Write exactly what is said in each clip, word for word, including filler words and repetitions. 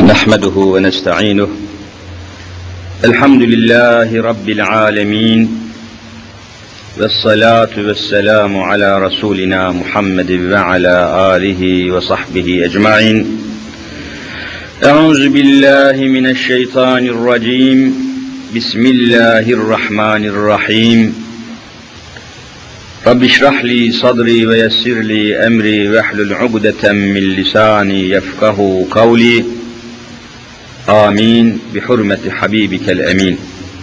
نحمده ونستعينه. الحمد لله رب العالمين، والصلاة والسلام على رسولنا محمد وعلى آله وصحبه أجمعين. أعوذ بالله من الشيطان الرجيم. بسم الله الرحمن الرحيم. رب اشرح لي صدري ويسر لي أمري واحلل عقدة من لساني يفقه قولي. آمين بحرمة حبيبك الأمين.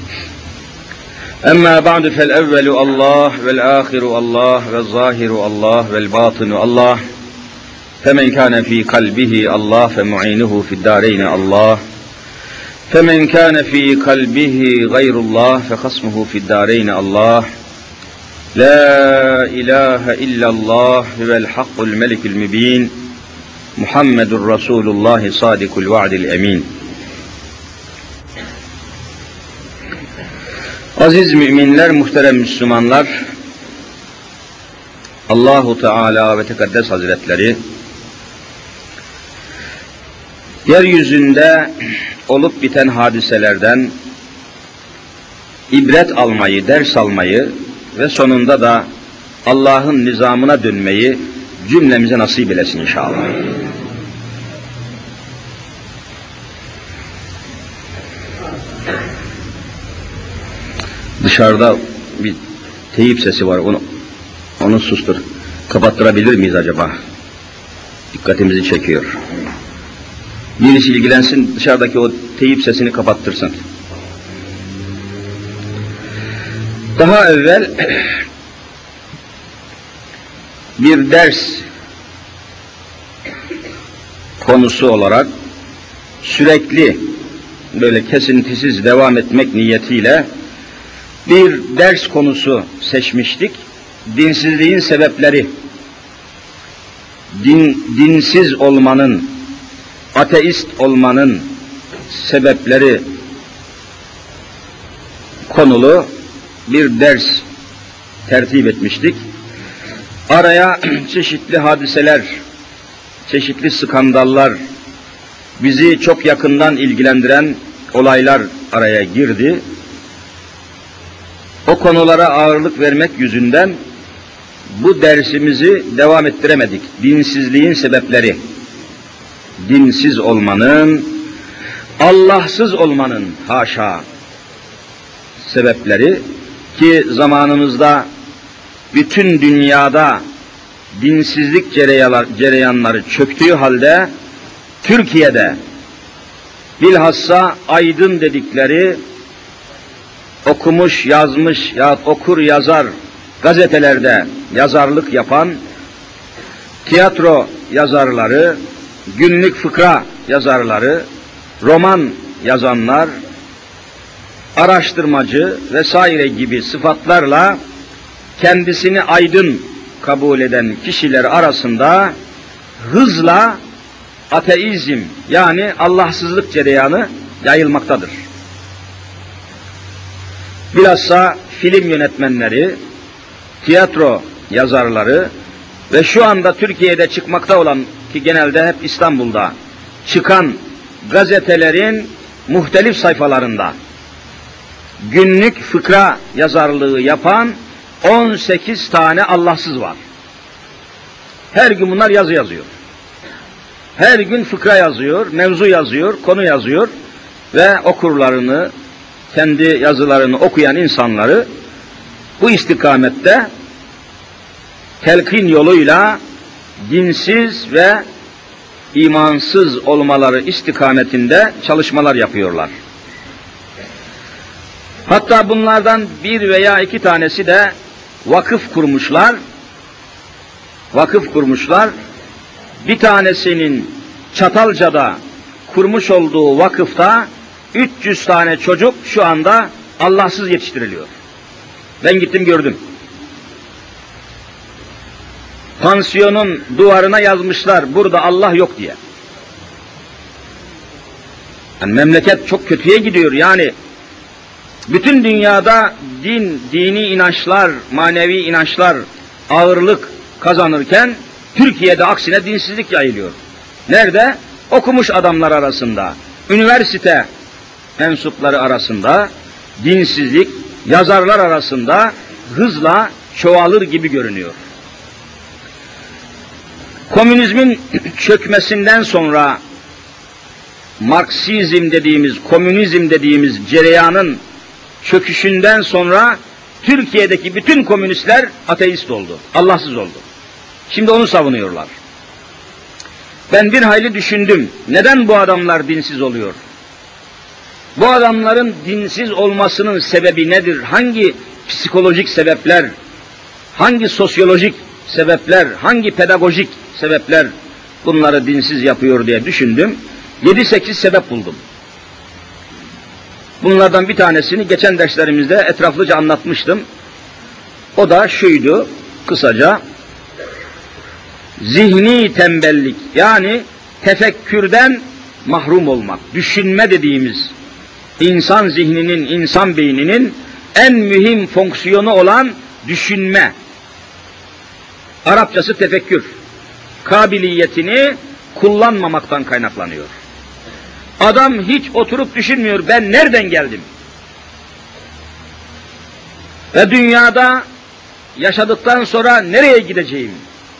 أما بعد فالأول الله والآخر الله والظاهر الله والباطن الله، فمن كان في قلبه الله فمعينه في الدارين الله، فمن كان في قلبه غير الله فخصمه في الدارين الله. لا إله إلا الله هو الحق الملك المبين، محمد رسول الله صادق الوعد الأمين. Aziz müminler, muhterem Müslümanlar, Allahu Teala ve Tekaddes Hazretleri yeryüzünde olup biten hadiselerden ibret almayı, ders almayı ve sonunda da Allah'ın nizamına dönmeyi cümlemize nasip eylesin inşallah. Dışarıda bir teyip sesi var, onu onu sustur. Kapattırabilir miyiz acaba? Dikkatimizi çekiyor. Birisi ilgilensin, dışarıdaki o teyip sesini kapattırsın. Daha evvel bir ders konusu olarak sürekli böyle kesintisiz devam etmek niyetiyle bir ders konusu seçmiştik. Dinsizliğin sebepleri, din, dinsiz olmanın, ateist olmanın sebepleri konulu bir ders tertip etmiştik. Araya çeşitli hadiseler, çeşitli skandallar, bizi çok yakından ilgilendiren olaylar araya girdi. O konulara ağırlık vermek yüzünden bu dersimizi devam ettiremedik. Dinsizliğin sebepleri, dinsiz olmanın, Allahsız olmanın haşa sebepleri, ki zamanımızda bütün dünyada dinsizlik cereyanları çöktüğü halde Türkiye'de bilhassa aydın dedikleri okumuş, yazmış ya okur yazar gazetelerde yazarlık yapan tiyatro yazarları, günlük fıkra yazarları, roman yazanlar, araştırmacı vesaire gibi sıfatlarla kendisini aydın kabul eden kişiler arasında hızla ateizm, yani Allahsızlık cereyanı yayılmaktadır. Bilhassa film yönetmenleri, tiyatro yazarları ve şu anda Türkiye'de çıkmakta olan, ki genelde hep İstanbul'da çıkan gazetelerin muhtelif sayfalarında günlük fıkra yazarlığı yapan on sekiz tane Allahsız var. Her gün bunlar yazı yazıyor. Her gün fıkra yazıyor, mevzu yazıyor, konu yazıyor ve okurlarını, kendi yazılarını okuyan insanları bu istikamette telkin yoluyla dinsiz ve imansız olmaları istikametinde çalışmalar yapıyorlar. Hatta bunlardan bir veya iki tanesi de vakıf kurmuşlar. Vakıf kurmuşlar. Bir tanesinin Çatalca'da kurmuş olduğu vakıfta üç yüz tane çocuk şu anda Allahsız yetiştiriliyor. Ben gittim gördüm. Pansiyonun duvarına yazmışlar burada Allah yok diye. Yani memleket çok kötüye gidiyor. Yani bütün dünyada din, dini inançlar, manevi inançlar ağırlık kazanırken Türkiye'de aksine dinsizlik yayılıyor. Nerede? okumuş adamlar arasında, üniversite mensupları arasında, dinsizlik, yazarlar arasında hızla çoğalır gibi görünüyor. Komünizmin çökmesinden sonra Marksizm dediğimiz, komünizm dediğimiz cereyanın çöküşünden sonra Türkiye'deki bütün komünistler ateist oldu, Allahsız oldu. Şimdi onu savunuyorlar. Ben bir hayli düşündüm. Neden bu adamlar dinsiz oluyor? Bu adamların dinsiz olmasının sebebi nedir? Hangi psikolojik sebepler, hangi sosyolojik sebepler, hangi pedagojik sebepler bunları dinsiz yapıyor diye düşündüm. Yedi sekiz sebep buldum. Bunlardan bir tanesini geçen derslerimizde etraflıca anlatmıştım. O da şuydu, kısaca. Zihni tembellik, yani tefekkürden mahrum olmak, düşünme dediğimiz insan zihninin, insan beyninin en mühim fonksiyonu olan düşünme. Arapçası tefekkür. Kabiliyetini kullanmamaktan kaynaklanıyor. Adam hiç oturup düşünmüyor, ben nereden geldim? Ve dünyada yaşadıktan sonra nereye gideceğim?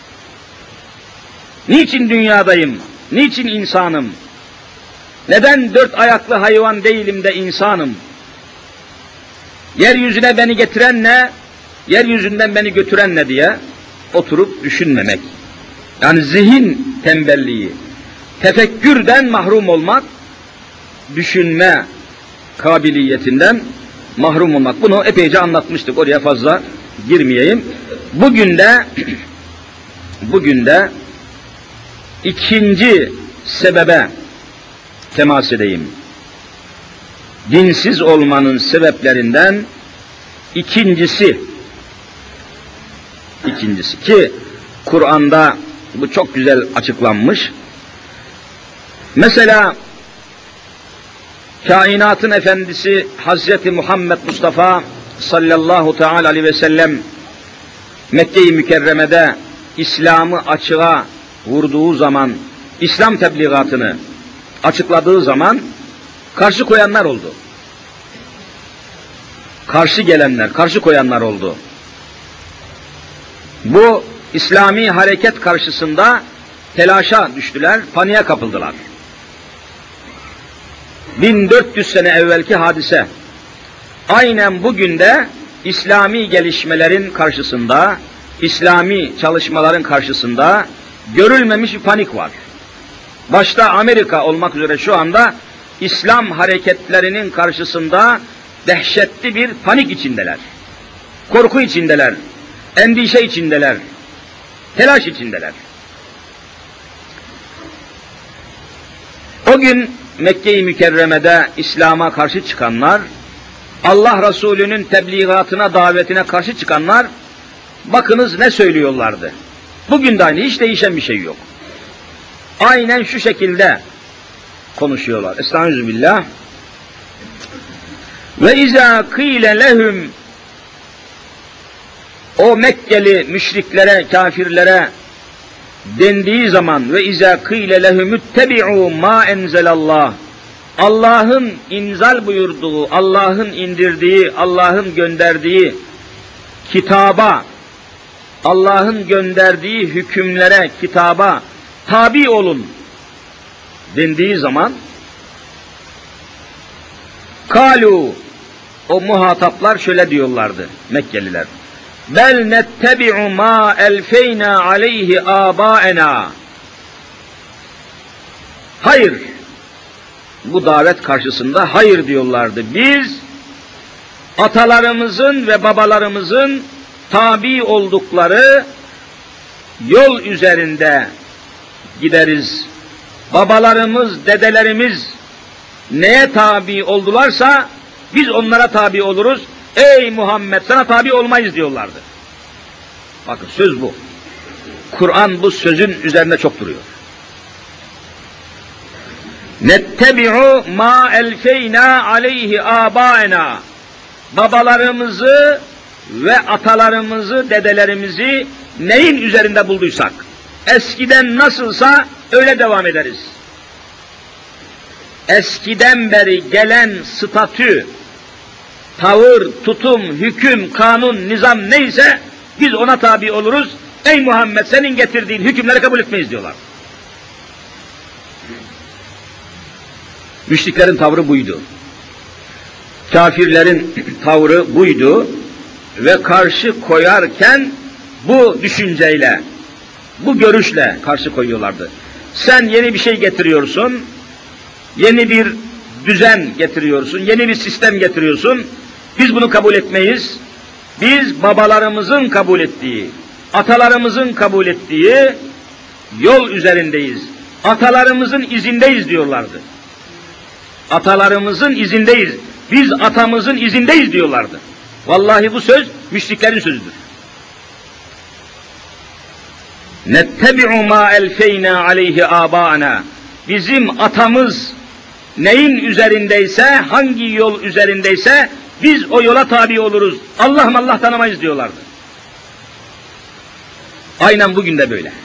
Niçin dünyadayım? Niçin insanım? Neden dört ayaklı hayvan değilim de insanım? Yeryüzüne beni getiren ne? Yeryüzünden beni götüren ne diye oturup düşünmemek. Yani zihin tembelliği, tefekkürden mahrum olmak, düşünme kabiliyetinden mahrum olmak. Bunu epeyce anlatmıştık, oraya fazla girmeyeyim. Bugün de bugün de ikinci sebebe temas edeyim. Dinsiz olmanın sebeplerinden ikincisi, ikincisi ki Kur'an'da bu çok güzel açıklanmış. Mesela kainatın efendisi Hazreti Muhammed Mustafa sallallahu teala aleyhi ve sellem Mekke-i Mükerreme'de İslam'ı açığa vurduğu zaman, İslam tebliğatını açıkladığı zaman karşı koyanlar oldu. Karşı gelenler, karşı koyanlar oldu. Bu İslami hareket karşısında telaşa düştüler, paniğe kapıldılar. bin dört yüz sene evvelki hadise, aynen bugün de İslami gelişmelerin karşısında, İslami çalışmaların karşısında görülmemiş bir panik var. Başta Amerika olmak üzere şu anda İslam hareketlerinin karşısında dehşetli bir panik içindeler. Korku içindeler, endişe içindeler, telaş içindeler. O gün Mekke-i Mükerreme'de İslam'a karşı çıkanlar, Allah Resulü'nün tebliğatına, davetine karşı çıkanlar, bakınız ne söylüyorlardı. Bugün de aynı, hiç değişen bir şey yok. Aynen şu şekilde konuşuyorlar. Estağfirullah. Ve izâ kîle lehum, o Mekkeli müşriklere, kafirlere dendiği zaman, ve izâ kîle lehum ittebi'û mâ enzelallah, Allah'ın inzal buyurduğu, Allah'ın indirdiği, Allah'ın gönderdiği kitaba, Allah'ın gönderdiği hükümlere, kitaba tabi olun dendiği zaman, kalu, o muhataplar şöyle diyorlardı Mekkeliler: bel nettebi'u ma elfeyna aleyhi âbâena. Hayır, bu davet karşısında hayır diyorlardı. Biz atalarımızın ve babalarımızın tabi oldukları yol üzerinde gideriz. Babalarımız, dedelerimiz neye tabi oldularsa biz onlara tabi oluruz. Ey Muhammed, sana tabi olmayız diyorlardı. Bakın söz bu. Kur'an bu sözün üzerinde çok duruyor. Nettebi'u ma elfeyna aleyhi âbâena. Babalarımızı ve atalarımızı, dedelerimizi neyin üzerinde bulduysak, eskiden nasılsa öyle devam ederiz. eskiden beri gelen statü, tavır, tutum, hüküm, kanun, nizam neyse biz ona tabi oluruz. Ey Muhammed, senin getirdiğin hükümleri kabul etmeyiz diyorlar. Müşriklerin tavrı buydu. Kafirlerin tavrı buydu ve karşı koyarken bu düşünceyle, bu görüşle karşı koyuyorlardı. Sen yeni bir şey getiriyorsun, yeni bir düzen getiriyorsun, yeni bir sistem getiriyorsun. Biz bunu kabul etmeyiz. Biz babalarımızın kabul ettiği, atalarımızın kabul ettiği yol üzerindeyiz. Atalarımızın izindeyiz diyorlardı. Atalarımızın izindeyiz. Biz atamızın izindeyiz diyorlardı. Vallahi bu söz müşriklerin sözüdür. Nettebi'u ma elfeyna aleyhi abâna. Bizim atamız neyin üzerindeyse, hangi yol üzerindeyse biz o yola tabi oluruz. Allah Allah tanımayız diyorlardı. Aynen bugün de böyle.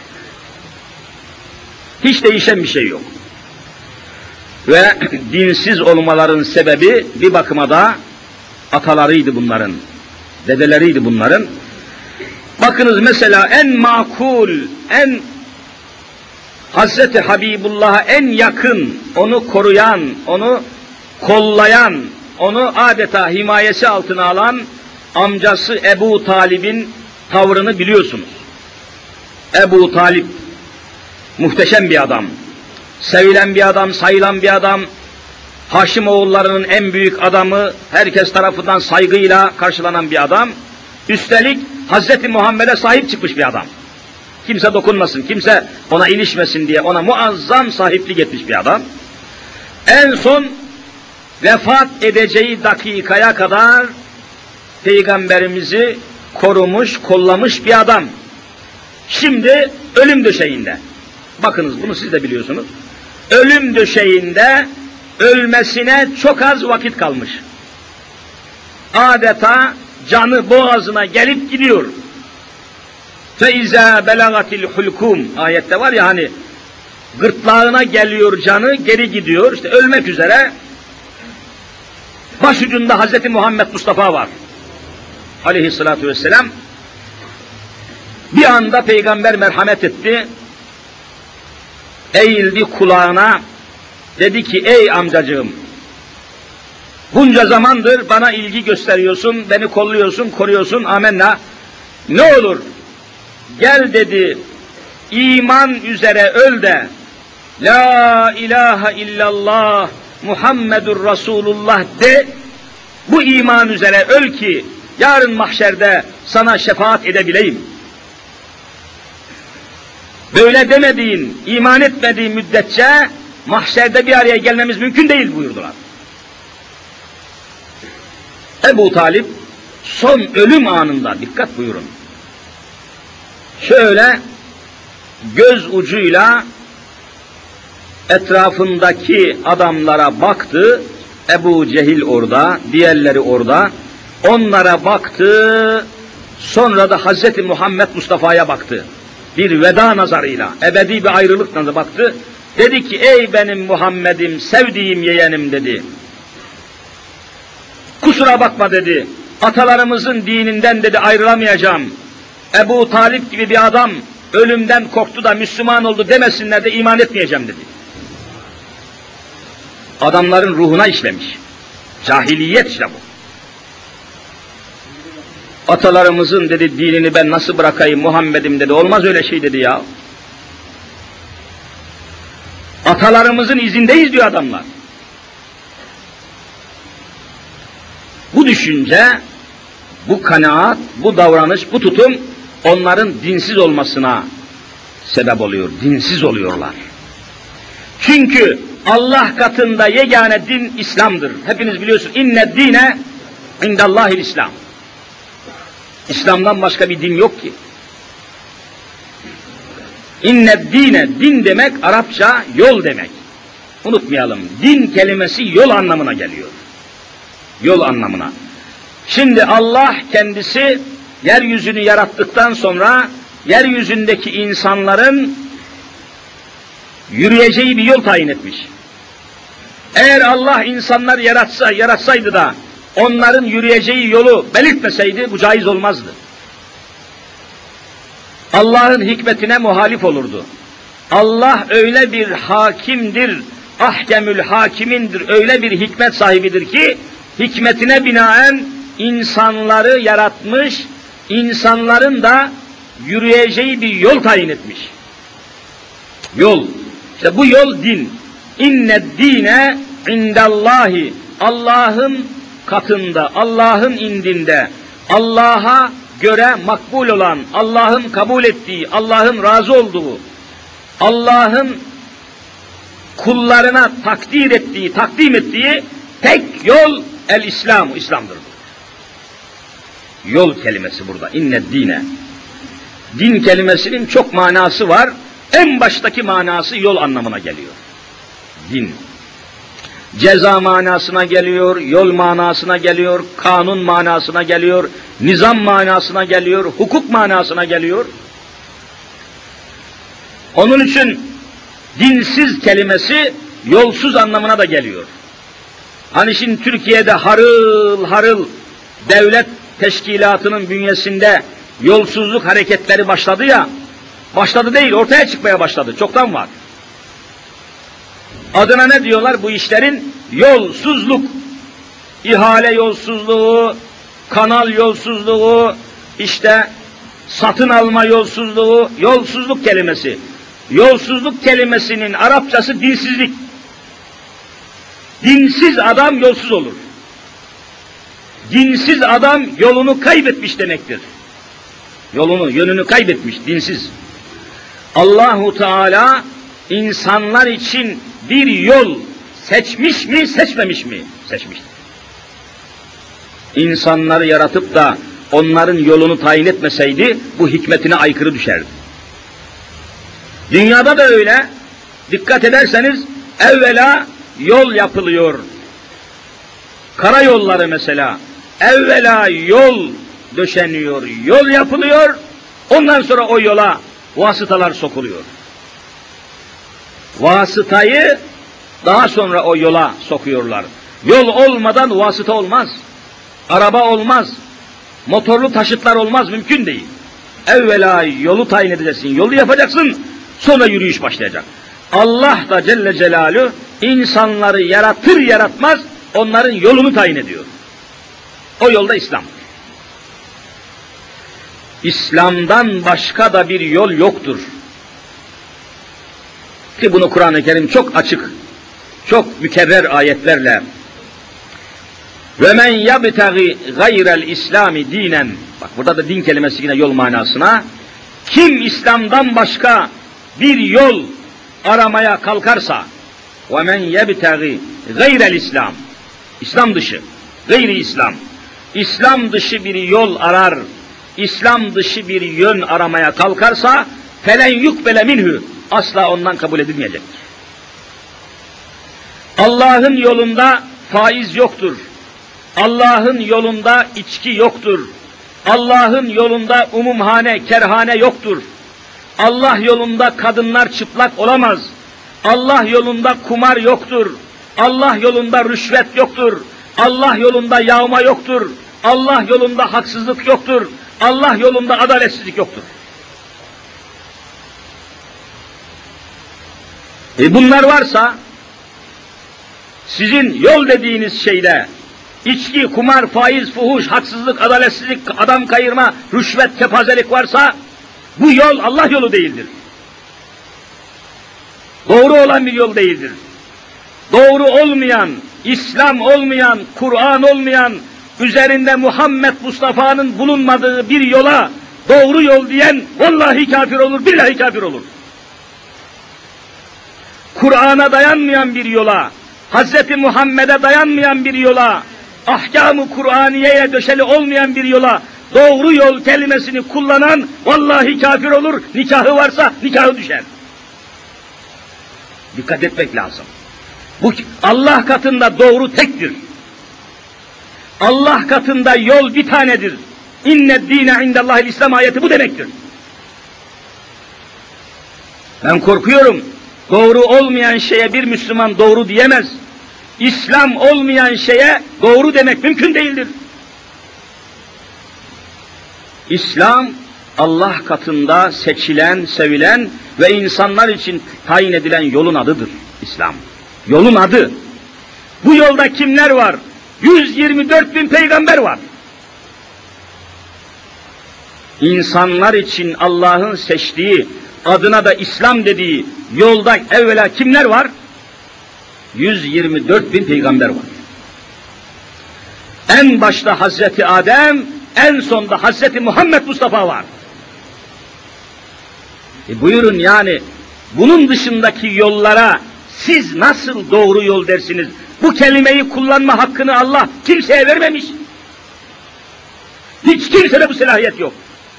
Hiç değişen bir şey yok. Ve dinsiz olmaların sebebi bir bakıma da atalarıydı bunların, dedeleriydi bunların. Bakınız mesela en makul, en Hazreti Habibullah'a en yakın, onu koruyan, onu kollayan, onu adeta himayesi altına alan amcası Ebu Talib'in tavrını biliyorsunuz. Ebu Talib muhteşem bir adam, sevilen bir adam, sayılan bir adam, Haşimoğullarının en büyük adamı, herkes tarafından saygıyla karşılanan bir adam. Üstelik Hazreti Muhammed'e sahip çıkmış bir adam. Kimse dokunmasın, kimse ona ilişmesin diye ona muazzam sahiplik etmiş bir adam. En son vefat edeceği dakikaya kadar Peygamberimizi korumuş, kollamış bir adam. Şimdi ölüm döşeğinde. Bakınız bunu siz de biliyorsunuz. Ölüm döşeğinde ölmesine çok az vakit kalmış. Adeta canı boğazına gelip gidiyor. فَاِذَا بَلَغَتِ الْحُلْكُمْ ayette var ya hani gırtlağına geliyor canı, geri gidiyor. İşte ölmek üzere. Başucunda Hazreti Muhammed Mustafa var. Aleyhissalatu vesselam. Bir anda Peygamber merhamet etti. Eğildi kulağına. Dedi ki ey amcacığım, bunca zamandır bana ilgi gösteriyorsun, beni kolluyorsun, koruyorsun, amenna. Ne olur gel dedi, iman üzere öl de la ilahe illallah Muhammedur Resulullah de, bu iman üzere öl ki yarın mahşerde sana şefaat edebileyim. Böyle demediğin, iman etmediğin müddetçe mahşerde bir araya gelmemiz mümkün değil buyurdular. Ebu Talib son ölüm anında, dikkat buyurun, şöyle göz ucuyla etrafındaki adamlara baktı. Ebu Cehil orada, diğerleri orada. Onlara baktı. Sonra da Hazreti Muhammed Mustafa'ya baktı. Bir veda nazarıyla, ebedi bir ayrılık nazarı baktı. Dedi ki ey benim Muhammed'im, sevdiğim yeğenim dedi. Kusura bakma dedi. Atalarımızın dininden dedi ayrılamayacağım. Ebu Talip gibi bir adam ölümden korktu da Müslüman oldu demesinler de iman etmeyeceğim dedi. Adamların ruhuna işlemiş. Cahiliyet işte bu. Atalarımızın dedi dinini ben nasıl bırakayım Muhammed'im dedi. Olmaz öyle şey dedi ya. Atalarımızın izindeyiz diyor adamlar. Bu düşünce, bu kanaat, bu davranış, bu tutum onların dinsiz olmasına sebep oluyor. Dinsiz oluyorlar. Çünkü Allah katında yegane din İslam'dır. Hepiniz biliyorsunuz. İnne dine indallahil İslam. İslam'dan başka bir din yok ki. İnne dine, din demek Arapça yol demek. Unutmayalım. Din kelimesi yol anlamına geliyor. Yol anlamına. Şimdi Allah kendisi yeryüzünü yarattıktan sonra yeryüzündeki insanların yürüyeceği bir yol tayin etmiş. Eğer Allah insanlar yaratsa, yaratsaydı da onların yürüyeceği yolu belirtmeseydi bu caiz olmazdı. Allah'ın hikmetine muhalif olurdu. Allah öyle bir hakimdir, ahkemül hakimindir, öyle bir hikmet sahibidir ki hikmetine binaen insanları yaratmış, insanların da yürüyeceği bir yol tayin etmiş. Yol. İşte bu yol din. İnned dine indallahi. Allah'ın katında, Allah'ın indinde, Allah'a göre makbul olan, Allah'ın kabul ettiği, Allah'ın razı olduğu, Allah'ın kullarına takdir ettiği, takdim ettiği tek yol el-İslam, İslam'dır. Yol kelimesi burada. İnned dine. Din kelimesinin çok manası var. En baştaki manası yol anlamına geliyor. Din. Ceza manasına geliyor, yol manasına geliyor, kanun manasına geliyor, nizam manasına geliyor, hukuk manasına geliyor. Onun için dinsiz kelimesi yolsuz anlamına da geliyor. Hani şimdi Türkiye'de harıl harıl devlet teşkilatının bünyesinde yolsuzluk hareketleri başladı ya, başladı değil, ortaya çıkmaya başladı, çoktan var. Adına ne diyorlar bu işlerin? Yolsuzluk. İhale yolsuzluğu, kanal yolsuzluğu, işte satın alma yolsuzluğu, yolsuzluk kelimesi. Yolsuzluk kelimesinin Arapçası dinsizlik. Dinsiz adam yolsuz olur. Dinsiz adam yolunu kaybetmiş demektir. Yolunu, yönünü kaybetmiş, dinsiz. Allahu Teala insanlar için bir yol seçmiş mi, seçmemiş mi? Seçmiştir. İnsanları yaratıp da onların yolunu tayin etmeseydi bu hikmetine aykırı düşerdi. Dünyada da öyle. Dikkat ederseniz evvela yol yapılıyor. Karayolları mesela. Evvela yol döşeniyor, yol yapılıyor. Ondan sonra o yola vasıtalar sokuluyor. Vasıtayı daha sonra o yola sokuyorlar. Yol olmadan vasıta olmaz. Araba olmaz. Motorlu taşıtlar olmaz, mümkün değil. Evvela yolu tayin edeceksin, yolu yapacaksın, sonra yürüyüş başlayacak. Allah da Celle Celaluhu insanları yaratır yaratmaz onların yolunu tayin ediyor. O yolda İslam. İslam'dan başka da bir yol yoktur. Ki bunu Kur'an-ı Kerim çok açık, çok mükerrer ayetlerle ve men yabtagi gayrel İslami dinen, bak burada da din kelimesi yine yol manasına, kim İslam'dan başka bir yol aramaya kalkarsa, ve men yabtagi gayrel İslam, İslam dışı, gayri İslam, İslam dışı bir yol arar, İslam dışı bir yön aramaya kalkarsa, felen yukbele minhu, asla ondan kabul edilmeyecektir. Allah'ın yolunda faiz yoktur. Allah'ın yolunda içki yoktur. Allah'ın yolunda umumhane, kerhane yoktur. Allah yolunda kadınlar çıplak olamaz. Allah yolunda kumar yoktur. Allah yolunda rüşvet yoktur. Allah yolunda yağma yoktur. Allah yolunda haksızlık yoktur. Allah yolunda adaletsizlik yoktur. E bunlar varsa, sizin yol dediğiniz şeyde içki, kumar, faiz, fuhuş, haksızlık, adaletsizlik, adam kayırma, rüşvet, kepazelik varsa bu yol Allah yolu değildir. Doğru olan bir yol değildir. Doğru olmayan, İslam olmayan, Kur'an olmayan, üzerinde Muhammed Mustafa'nın bulunmadığı bir yola doğru yol diyen vallahi kafir olur, billahi kafir olur. Kur'an'a dayanmayan bir yola, Hazreti Muhammed'e dayanmayan bir yola, ahkam-ı Kur'aniye'ye döşeli olmayan bir yola doğru yol kelimesini kullanan vallahi kafir olur, nikahı varsa nikahı düşer. Dikkat etmek lazım. Bu Allah katında doğru tektir. Allah katında yol bir tanedir. İnned dine indallahil İslam ayeti bu demektir. Ben korkuyorum. Doğru olmayan şeye bir Müslüman doğru diyemez. İslam olmayan şeye doğru demek mümkün değildir. İslam, Allah katında seçilen, sevilen ve insanlar için tayin edilen yolun adıdır İslam. Yolun adı. Bu yolda kimler var? yüz yirmi dört bin peygamber var. İnsanlar için Allah'ın seçtiği, adına da İslam dediği yolda evvela kimler var? yüz yirmi dört bin peygamber var. En başta Hazreti Adem, en sonda Hazreti Muhammed Mustafa var. E buyurun yani, bunun dışındaki yollara siz nasıl doğru yol dersiniz? Bu kelimeyi kullanma hakkını Allah kimseye vermemiş. Hiç kimsede bu selahiyet yok.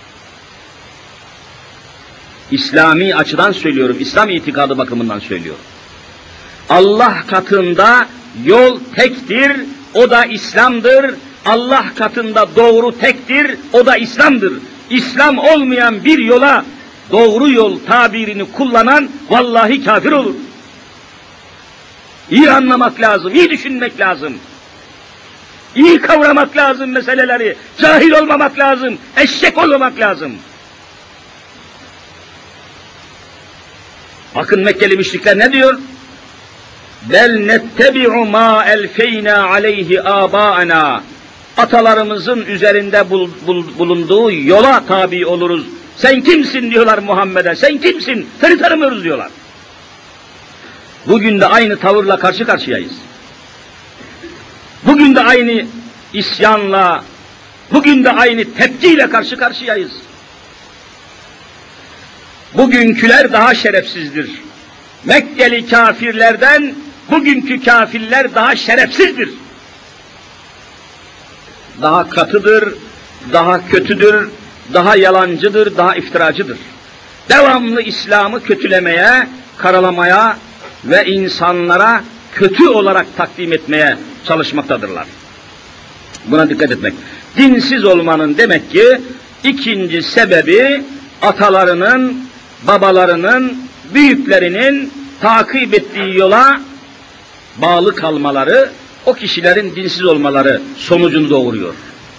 İslami açıdan söylüyorum, İslam itikadı bakımından söylüyorum. Allah katında yol tektir, o da İslam'dır. Allah katında doğru tektir, o da İslam'dır. İslam olmayan bir yola doğru yol tabirini kullanan vallahi kafir olur. İyi anlamak lazım, iyi düşünmek lazım. İyi kavramak lazım meseleleri, cahil olmamak lazım, eşek olmamak lazım. Bakın Mekkeli müşrikler ne diyor? Bel nettebi'u ma elfeyna aleyhi âbâena. Atalarımızın üzerinde bul, bul, bulunduğu yola tabi oluruz. Sen kimsin diyorlar Muhammed'e, sen kimsin? Seni tanımıyoruz diyorlar. Bugün de aynı tavırla karşı karşıyayız. Bugün de aynı isyanla, bugün de aynı tepkiyle karşı karşıyayız. Bugünküler daha şerefsizdir. Mekkeli kafirlerden bugünkü kafirler daha şerefsizdir. Daha katıdır, daha kötüdür, daha yalancıdır, daha iftiracıdır. Devamlı İslam'ı kötülemeye, karalamaya ve insanlara kötü olarak takdim etmeye çalışmaktadırlar. Buna dikkat etmek. Dinsiz olmanın demek ki ikinci sebebi atalarının, babalarının, büyüklerinin takip ettiği yola bağlı kalmaları, o kişilerin dinsiz olmaları sonucunu doğuruyor.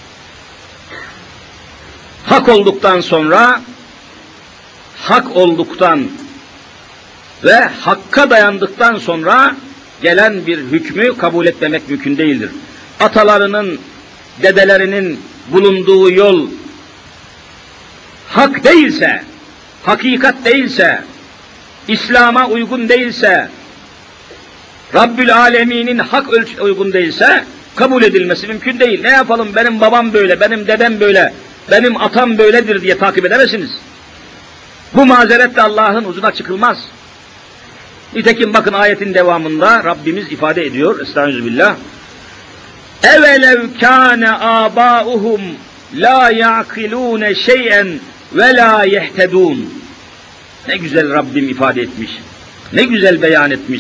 Hak olduktan sonra, hak olduktan ve hakka dayandıktan sonra gelen bir hükmü kabul etmemek mümkün değildir. Atalarının, dedelerinin bulunduğu yol hak değilse, hakikat değilse, İslam'a uygun değilse, Rabbül Alemin'in hak ölçü uygun değilse kabul edilmesi mümkün değil. Ne yapalım, benim babam böyle, benim dedem böyle, benim atam böyledir diye takip edemezsiniz. Bu mazeretle Allah'ın huzuruna çıkılmaz. Nitekim bakın ayetin devamında Rabbimiz ifade ediyor, estağfirullah. Evelev kâne âbâuhum la ya'kilûne şey'en ve la yehtedûn. Ne güzel Rabbim ifade etmiş, ne güzel beyan etmiş.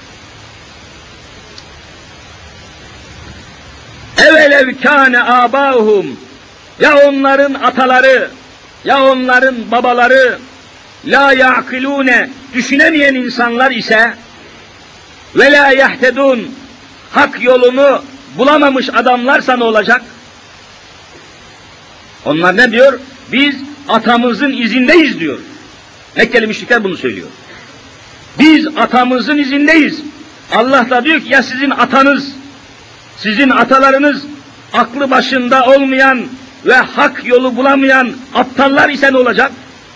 Evelev kâne âbâuhum, ya onların ataları, ya onların babaları, la ya'kilûne, düşünemeyen insanlar ise, ve la yehtedûn, hak yolunu bulamamış adamlarsa ne olacak? Onlar ne diyor? Biz atamızın izindeyiz diyor. Mekkeli müşrikler bunu söylüyor. Biz atamızın izindeyiz. Allah da diyor ki ya sizin atanız, sizin atalarınız aklı başında olmayan ve hak yolu bulamayan aptallar ise ne olacak?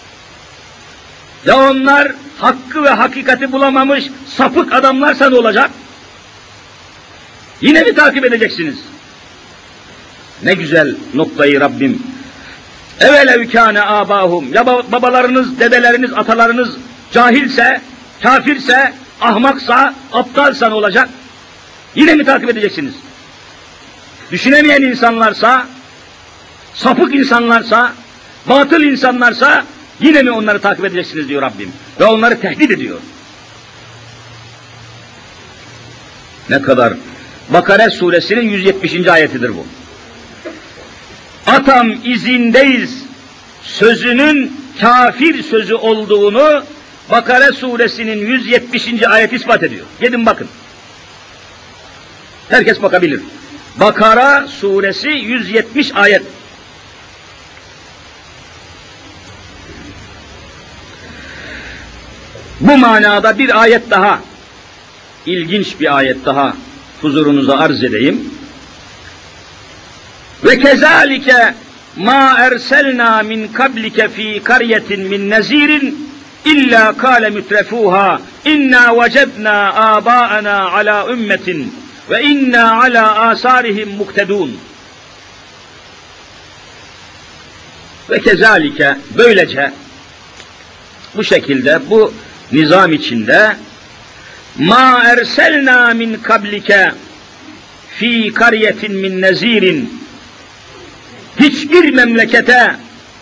Ya onlar hakkı ve hakikati bulamamış sapık adamlarsa ne olacak? Yine mi takip edeceksiniz? Ne güzel noktayı Rabbim. Evelev kâne âbâhum, ya babalarınız, dedeleriniz, atalarınız cahilse, kafirse, ahmaksa, aptalsa ne olacak? Yine mi takip edeceksiniz? Düşünemeyen insanlarsa, sapık insanlarsa, batıl insanlarsa yine mi onları takip edeceksiniz diyor Rabbim. Ve onları tehdit ediyor. Ne kadar? Bakara suresinin yüz yetmişinci ayetidir bu. Atam izindeyiz sözünün kafir sözü olduğunu Bakara suresinin yüz yetmişinci ayeti ispat ediyor. Gidin bakın. Herkes bakabilir. Bakara suresi yüz yetmiş ayet. Bu manada bir ayet daha, ilginç bir ayet daha huzurunuza arz edeyim. Ve kezalike ma erselna min kablike fi karyetin min nezirin illa kâle mütrefuha inna vecedna âbâena ala ümmetin ve inna ala asarihim muktedun. Ve kezalike böylece bu şekilde bu nizam içinde ma erselna min kablike fi karyetin min nezirin, hiçbir memlekete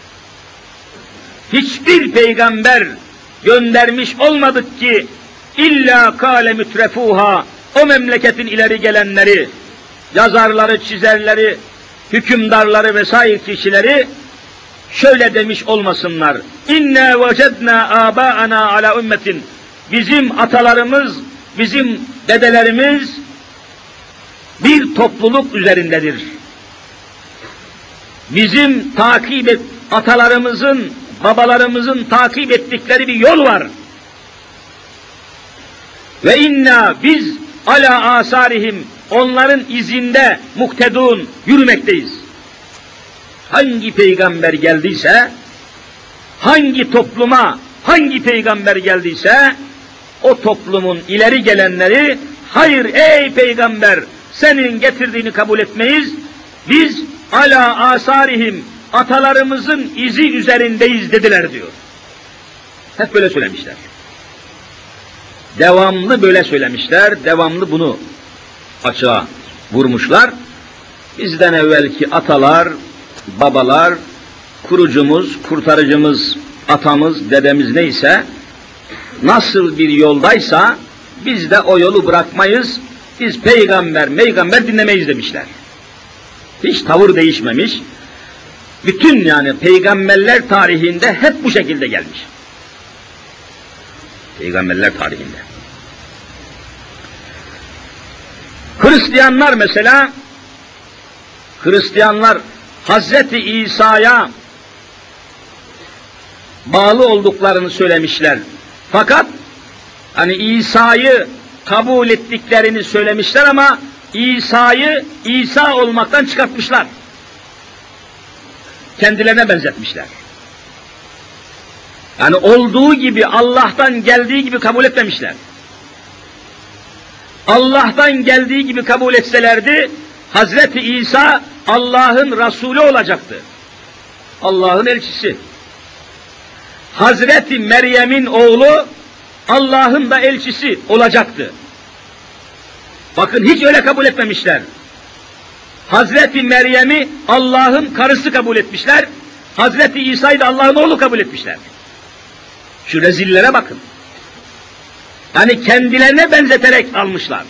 hiçbir peygamber göndermiş olmadık ki illa kâle mütrefuha, o memleketin ileri gelenleri, yazarları, çizerleri, hükümdarları vesaire kişileri şöyle demiş olmasınlar: İnne vecedna âbâena ala ümmetin, bizim atalarımız, bizim dedelerimiz bir topluluk üzerindedir. Bizim takip et, atalarımızın, babalarımızın takip ettikleri bir yol var. Ve inna, biz ala asarihim, onların izinde muktedun, yürümekteyiz. Hangi peygamber geldiyse, hangi topluma, hangi peygamber geldiyse, o toplumun ileri gelenleri, hayır ey peygamber, senin getirdiğini kabul etmeyiz, biz ala asarihim, atalarımızın izi üzerindeyiz dediler diyor. Hep böyle söylemişler. Devamlı böyle söylemişler, devamlı bunu açığa vurmuşlar. Bizden evvelki atalar, babalar, kurucumuz, kurtarıcımız, atamız, dedemiz neyse, nasıl bir yoldaysa biz de o yolu bırakmayız, biz peygamber, meygamber dinlemeyiz demişler. Hiç tavır değişmemiş. Bütün yani peygamberler tarihinde hep bu şekilde gelmiş. Peygamberler tarihinde. Hristiyanlar mesela, Hristiyanlar Hazreti İsa'ya bağlı olduklarını söylemişler. Fakat hani İsa'yı kabul ettiklerini söylemişler ama İsa'yı İsa olmaktan çıkartmışlar. Kendilerine benzetmişler. Yani olduğu gibi, Allah'tan geldiği gibi kabul etmemişler. Allah'tan geldiği gibi kabul etselerdi, Hazreti İsa Allah'ın Resulü olacaktı. Allah'ın elçisi. Hazreti Meryem'in oğlu Allah'ın da elçisi olacaktı. Bakın hiç öyle kabul etmemişler. Hazreti Meryem'i Allah'ın karısı kabul etmişler. Hazreti İsa'yı da Allah'ın oğlu kabul etmişler. Şu rezillere bakın. Yani kendilerine benzeterek almışlar.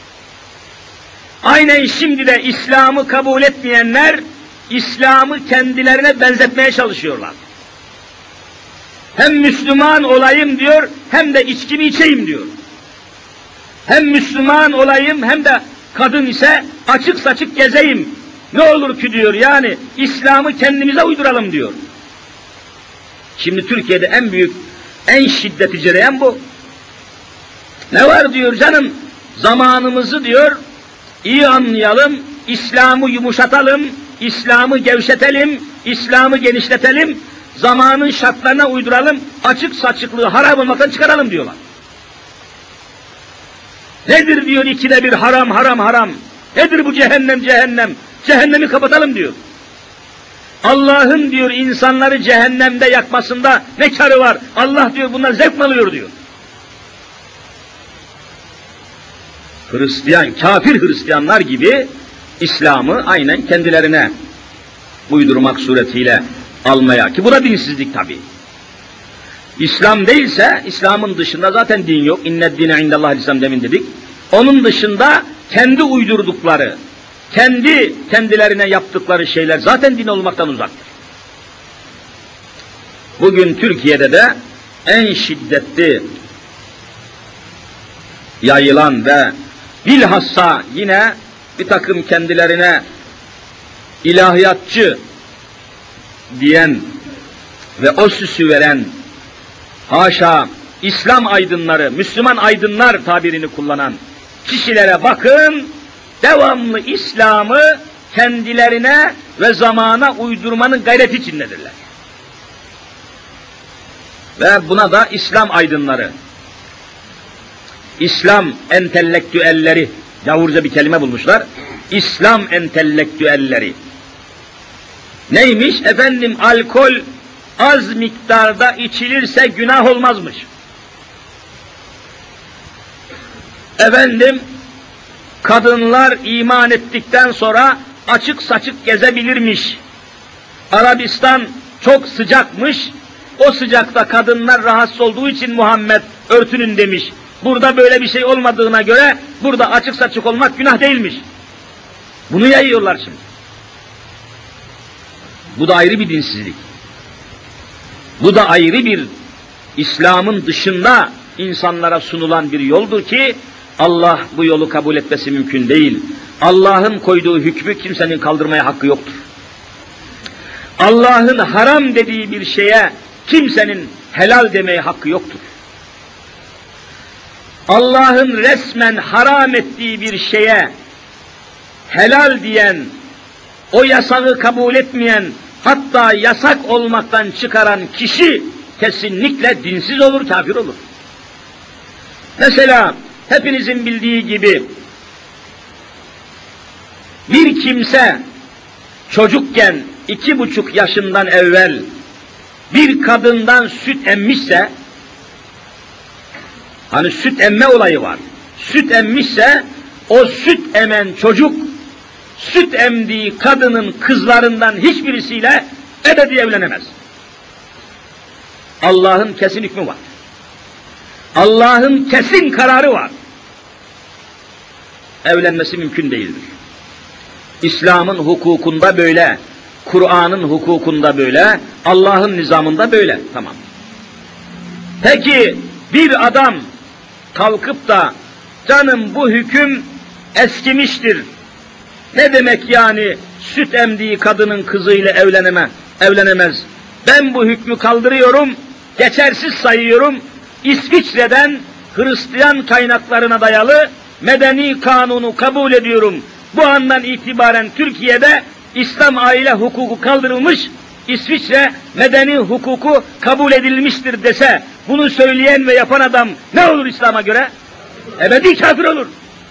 Aynen şimdi de İslam'ı kabul etmeyenler, İslam'ı kendilerine benzetmeye çalışıyorlar. Hem Müslüman olayım diyor, hem de içkimi içeyim diyor. Hem Müslüman olayım, hem de kadın ise açık saçık gezeyim. Ne olur ki diyor, yani İslam'ı kendimize uyduralım diyor. Şimdi Türkiye'de en büyük, en şiddeti cereyan bu. Ne var diyor canım, zamanımızı diyor, iyi anlayalım, İslam'ı yumuşatalım, İslam'ı gevşetelim, İslam'ı genişletelim, zamanın şartlarına uyduralım, açık saçıklığı haram olmaktan çıkaralım diyorlar. Nedir diyor ikide bir haram haram haram, nedir bu cehennem cehennem, cehennemi kapatalım diyor. Allah'ın diyor insanları cehennemde yakmasında ne karı var, Allah diyor bunlar zevk mi alıyor diyor. Hristiyan, kafir Hristiyanlar gibi İslam'ı aynen kendilerine uydurmak suretiyle almaya, ki bu da dinsizlik tabi. İslam değilse, İslam'ın dışında zaten din yok. İnned dine indallahil İslam demin dedik. Onun dışında kendi uydurdukları, kendi kendilerine yaptıkları şeyler zaten din olmaktan uzaktır. Bugün Türkiye'de de en şiddetli yayılan ve bilhassa yine bir takım kendilerine ilahiyatçı diyen ve o süsü veren, haşa İslam aydınları, Müslüman aydınlar tabirini kullanan kişilere bakın, devamlı İslam'ı kendilerine ve zamana uydurmanın gayreti içindedirler. Ve buna da İslam aydınları, İslam entelektüelleri, Yavurca bir kelime bulmuşlar, İslam entelektüelleri. Neymiş? Efendim, alkol az miktarda içilirse günah olmazmış. Efendim, kadınlar iman ettikten sonra açık saçık gezebilirmiş. Arabistan çok sıcakmış, o sıcakta kadınlar rahatsız olduğu için Muhammed örtünün demiş. Burada böyle bir şey olmadığına göre burada açık saçık olmak günah değilmiş. Bunu yayıyorlar şimdi. Bu da ayrı bir dinsizlik. Bu da ayrı bir İslam'ın dışında insanlara sunulan bir yoldur ki Allah bu yolu kabul etmesi mümkün değil. Allah'ın koyduğu hükmü kimsenin kaldırmaya hakkı yoktur. Allah'ın haram dediği bir şeye kimsenin helal demeye hakkı yoktur. Allah'ın resmen haram ettiği bir şeye helal diyen, o yasağı kabul etmeyen, hatta yasak olmaktan çıkaran kişi kesinlikle dinsiz olur, kafir olur. Mesela hepinizin bildiği gibi bir kimse çocukken iki buçuk yaşından evvel bir kadından süt emmişse, hani süt emme olayı var, süt emmişse o süt emen çocuk süt emdiği kadının kızlarından hiçbirisiyle ebedi evlenemez. Allah'ın kesin hükmü var. Allah'ın kesin kararı var. Evlenmesi mümkün değildir. İslam'ın hukukunda böyle, Kur'an'ın hukukunda böyle, Allah'ın nizamında böyle. Tamam. Peki bir adam kalkıp da canım bu hüküm eskimiştir, ne demek yani süt emdiği kadının kızıyla evleneme, evlenemez, ben bu hükmü kaldırıyorum, geçersiz sayıyorum, İsviçre'den Hristiyan kaynaklarına dayalı medeni kanunu kabul ediyorum, bu andan itibaren Türkiye'de İslam aile hukuku kaldırılmış, İsviçre medeni hukuku kabul edilmiştir dese, bunu söyleyen ve yapan adam ne olur İslam'a göre? Ebedi kafir olur.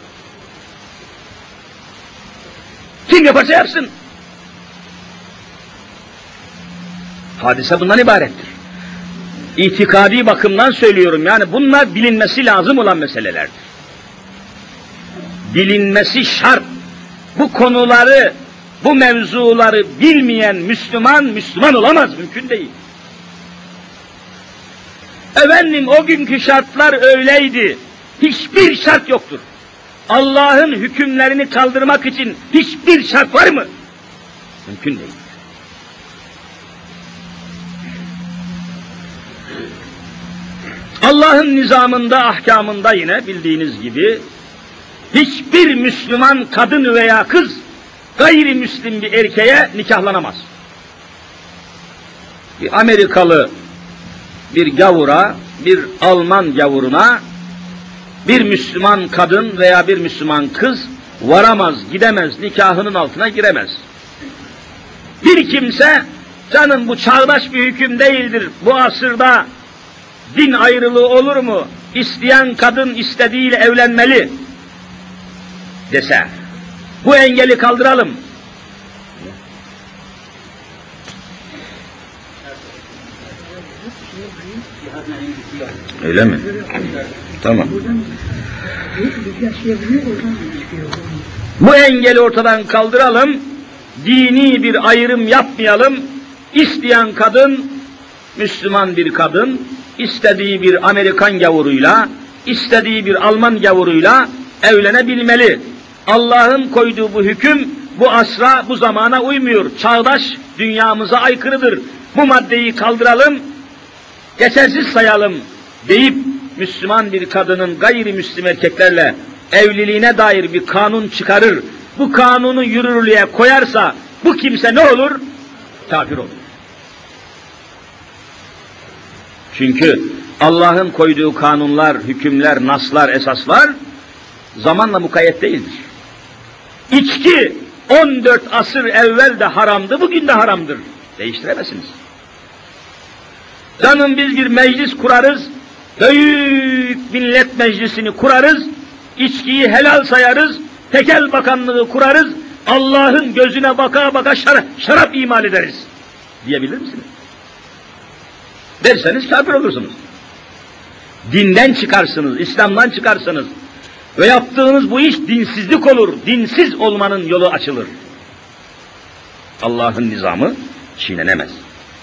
Kim yaparsa yapsın. Hadise bundan ibarettir. İtikadi bakımdan söylüyorum, yani bunlar bilinmesi lazım olan meselelerdir. Bilinmesi şart. Bu konuları, bu mevzuları bilmeyen Müslüman, Müslüman olamaz, mümkün değil. Efendim, o günkü şartlar öyleydi. Hiçbir şart yoktur. Allah'ın hükümlerini kaldırmak için hiçbir şart var mı? Mümkün değil. Allah'ın nizamında, ahkamında yine bildiğiniz gibi hiçbir Müslüman kadın veya kız gayrimüslim bir erkeğe nikahlanamaz. Bir Amerikalı bir gavura, bir Alman gavuruna bir Müslüman kadın veya bir Müslüman kız varamaz, gidemez, nikahının altına giremez. Bir kimse, canım bu çağdaş bir hüküm değildir, bu asırda din ayrılığı olur mu, İsteyen kadın istediğiyle evlenmeli dese, bu engeli kaldıralım. Öyle mi? Tamam. Bu engeli ortadan kaldıralım, dini bir ayrım yapmayalım, İsteyen kadın, Müslüman bir kadın, istediği bir Amerikan gavuruyla, istediği bir Alman gavuruyla evlenebilmeli. Allah'ın koyduğu bu hüküm, bu asra, bu zamana uymuyor, çağdaş dünyamıza aykırıdır. Bu maddeyi kaldıralım, geçersiz sayalım deyip, Müslüman bir kadının gayrimüslim erkeklerle evliliğine dair bir kanun çıkarır bu kanunu yürürlüğe koyarsa bu kimse ne olur? Kafir olur. Çünkü Allah'ın koyduğu kanunlar, hükümler, naslar, esaslar zamanla mukayyet değildir. İçki on dört asır evvel de haramdı, bugün de haramdır. Değiştiremezsiniz. Canım biz bir meclis kurarız, büyük millet meclisini kurarız, içkiyi helal sayarız, tekel bakanlığı kurarız, Allah'ın gözüne baka baka şarap, şarap imal ederiz diyebilir misiniz? Derseniz kafir olursunuz. Dinden çıkarsınız, İslam'dan çıkarsınız ve yaptığınız bu iş dinsizlik olur, dinsiz olmanın yolu açılır. Allah'ın nizamı çiğnenemez.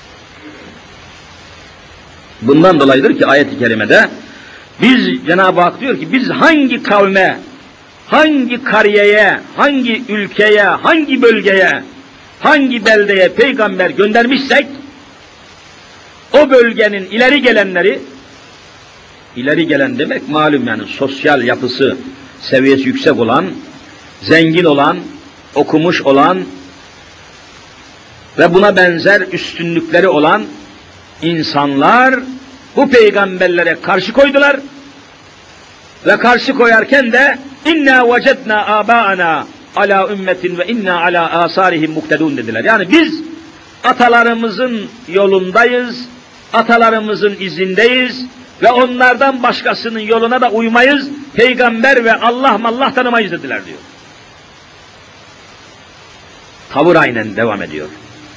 Bundan dolayıdır ki ayet-i kerimede biz, Cenab-ı Hak diyor ki biz hangi kavme, hangi kariyeye, hangi ülkeye, hangi bölgeye, hangi beldeye peygamber göndermişsek o bölgenin ileri gelenleri, ileri gelen demek malum yani sosyal yapısı, seviyesi yüksek olan, zengin olan, okumuş olan ve buna benzer üstünlükleri olan insanlar bu peygamberlere karşı koydular ve karşı koyarken de inna vecedna abaana ala ümmetin ve inna ala asarihim muktedun dediler. Yani biz atalarımızın yolundayız, atalarımızın izindeyiz ve onlardan başkasının yoluna da uymayız, peygamber ve Allah mallah tanımayız dediler diyor. Tavır aynen devam ediyor.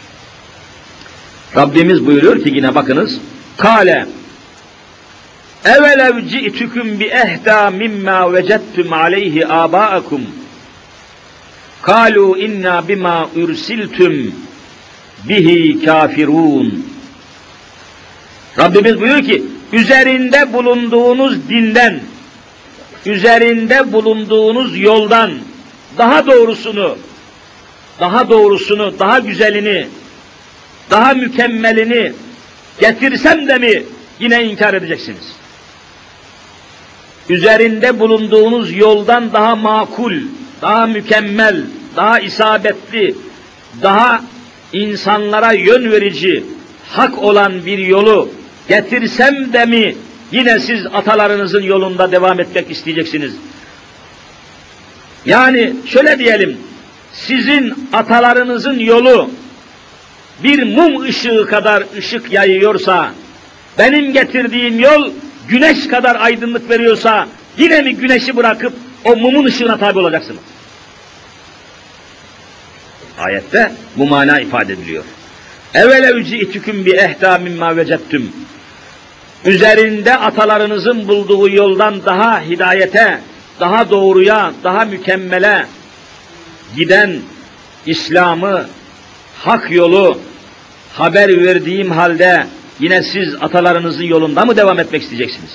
Rabbimiz buyuruyor ki yine bakınız, kâle evelev ci'tüküm bi ehda mimma vecettum aleyhi âbâakum kâlû inna bima ürsiltüm bihi kafirun. Rabbimiz buyuruyor ki üzerinde bulunduğunuz dinden, üzerinde bulunduğunuz yoldan daha doğrusunu, daha doğrusunu, daha güzelini, daha mükemmelini getirsem de mi yine inkar edeceksiniz? Üzerinde bulunduğunuz yoldan daha makul, daha mükemmel, daha isabetli, daha insanlara yön verici, hak olan bir yolu getirsem de mi yine siz atalarınızın yolunda devam etmek isteyeceksiniz? Yani şöyle diyelim, sizin atalarınızın yolu bir mum ışığı kadar ışık yayıyorsa, benim getirdiğim yol güneş kadar aydınlık veriyorsa, yine mi güneşi bırakıp o mumun ışığına tabi olacaksınız? Ayette bu mana ifade ediliyor. Evvelev ci'tüküm bi ehda mimma vecettüm. Üzerinde atalarınızın bulduğu yoldan daha hidayete, daha doğruya, daha mükemmele giden İslam'ı, hak yolu haber verdiğim halde yine siz atalarınızın yolunda mı devam etmek isteyeceksiniz?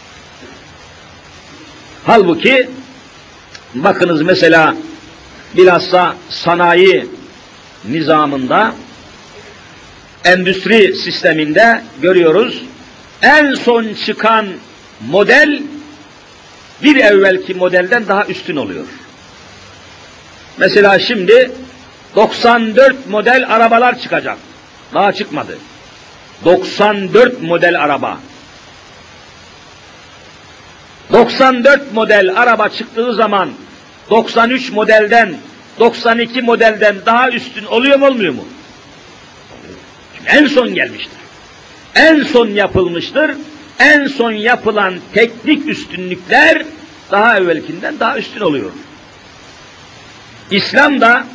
Halbuki bakınız mesela bilhassa sanayi nizamında, endüstri sisteminde görüyoruz. En son çıkan model bir evvelki modelden daha üstün oluyor. Mesela şimdi doksan dört model arabalar çıkacak. Daha çıkmadı. doksan dört model araba. doksan dört model araba çıktığı zaman doksan üç modelden, doksan iki modelden daha üstün oluyor mu olmuyor mu? Çünkü en son gelmiştir. En son yapılmıştır. En son yapılan teknik üstünlükler daha evvelkinden daha üstün oluyor. İslam da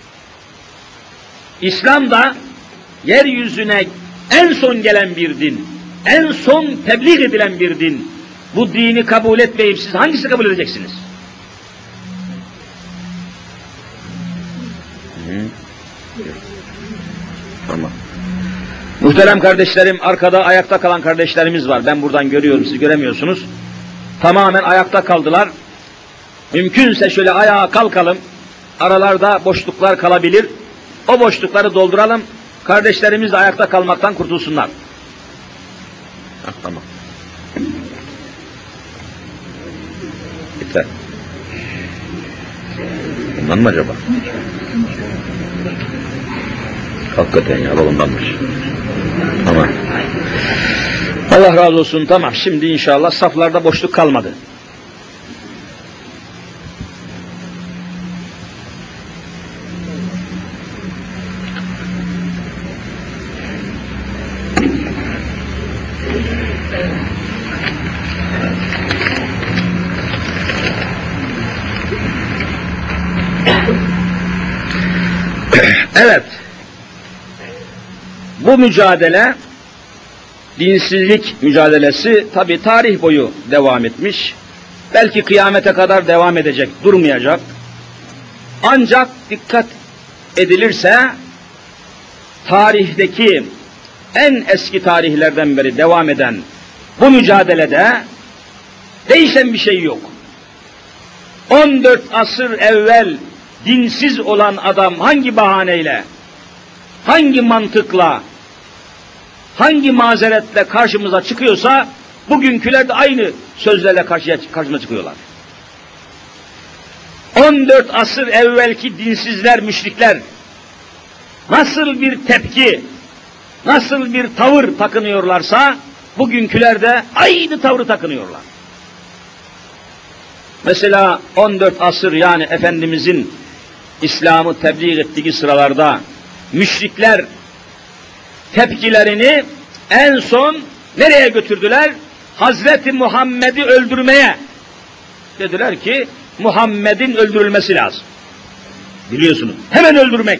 İslam da yeryüzüne en son gelen bir din, en son tebliğ edilen bir din. Bu dini kabul etmeyip siz hangisini kabul edeceksiniz? Hı. Tamam. Muhterem kardeşlerim, arkada ayakta kalan kardeşlerimiz var. Ben buradan görüyorum, siz göremiyorsunuz. Tamamen ayakta kaldılar. Mümkünse şöyle ayağa kalkalım. Aralarda boşluklar kalabilir. O boşlukları dolduralım. Kardeşlerimiz de ayakta kalmaktan kurtulsunlar. Hah, tamam. Yeter. Babamdan mı acaba? Hakikaten ya, babamdanmış. Tamam. Allah razı olsun, tamam. Şimdi inşallah saflarda boşluk kalmadı. Evet, bu mücadele, dinsizlik mücadelesi tabi tarih boyu devam etmiş, belki kıyamete kadar devam edecek, durmayacak. Ancak dikkat edilirse, tarihteki en eski tarihlerden beri devam eden bu mücadelede değişen bir şey yok. on dört asır evvel dinsiz olan adam hangi bahaneyle, hangi mantıkla, hangi mazeretle karşımıza çıkıyorsa, bugünküler de aynı sözlerle karşıya, karşıma çıkıyorlar. on dört asır evvelki dinsizler, müşrikler nasıl bir tepki, nasıl bir tavır takınıyorlarsa, bugünküler de aynı tavrı takınıyorlar. Mesela on dört asır, yani Efendimizin İslam'ı tebliğ ettiği sıralarda müşrikler tepkilerini en son nereye götürdüler? Hazreti Muhammed'i öldürmeye. Dediler ki Muhammed'in öldürülmesi lazım. Biliyorsunuz, hemen öldürmek.